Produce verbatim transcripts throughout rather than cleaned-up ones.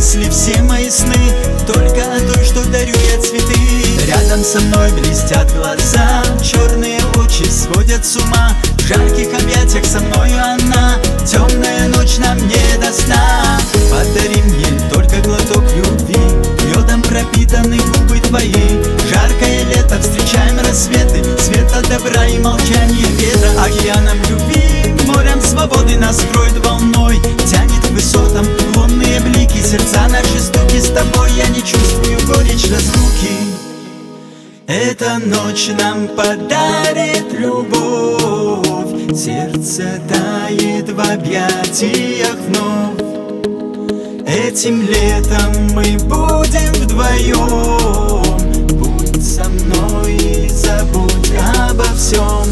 мысли, все мои сны только о той, что дарю я цветы. Рядом со мной блестят глаза, черные очи сводят с ума. В жарких объятиях со мною она, темная ночь нам не до сна. Подари мне только глоток любви, медом пропитаны губы твои. Жаркое лето, встречаем рассветы, света добра и молчание ветра. Океаном любви, морем свободы нас кроет волной, тянет к высотам лунные блики, сердца наши стуки. С тобой я не чувствую горечь разлуки. Эта ночь нам подарит любовь, сердце тает в объятиях вновь. Этим летом мы будем вдвоем. Будь со мной и забудь обо всем.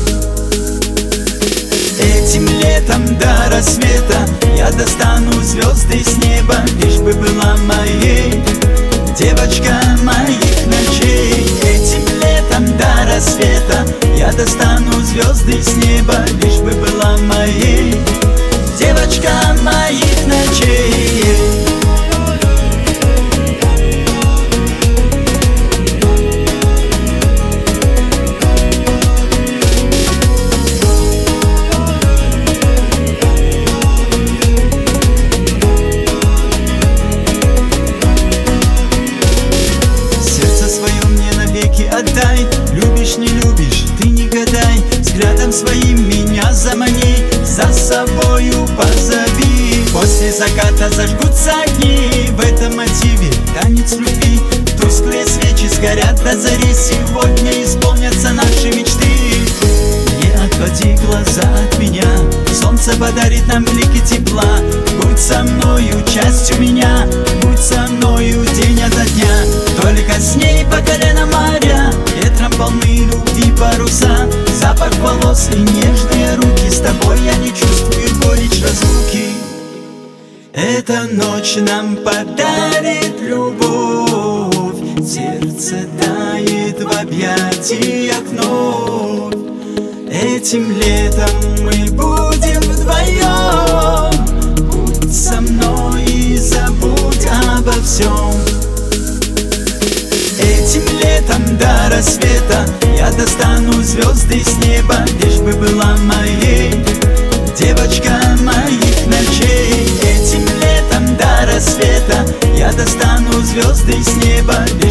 Этим летом до рассвета я достану звезды с неба, лишь бы была моей девочка моих ночей. Этим летом до рассвета я достану звезды с неба, лишь бы была моей девочка моих ночей. Отдай, любишь, не любишь, ты не гадай. Взглядом своим меня замани, за собою позови. После заката зажгутся огни, в этом мотиве танец любви. Тусклые свечи сгорят до зари, сегодня исполнятся наши мечты. Не отводи глаза от меня, солнце подарит нам блики тепла. Будь со мною частью меня, будь со мною день ото дня. Только с ней по колено моря, ветром полны любви паруса. Запах волос и нежные руки, с тобой я не чувствую горечь разлуки. Эта ночь нам подарит любовь, сердце тает в объятиях вновь. Этим летом мы будем вдвоем. Будь со мной и забудь обо всем. Этим летом до рассвета я достану звезды с неба, лишь бы была моей девочка моих ночей. Этим летом до рассвета я достану звезды с неба,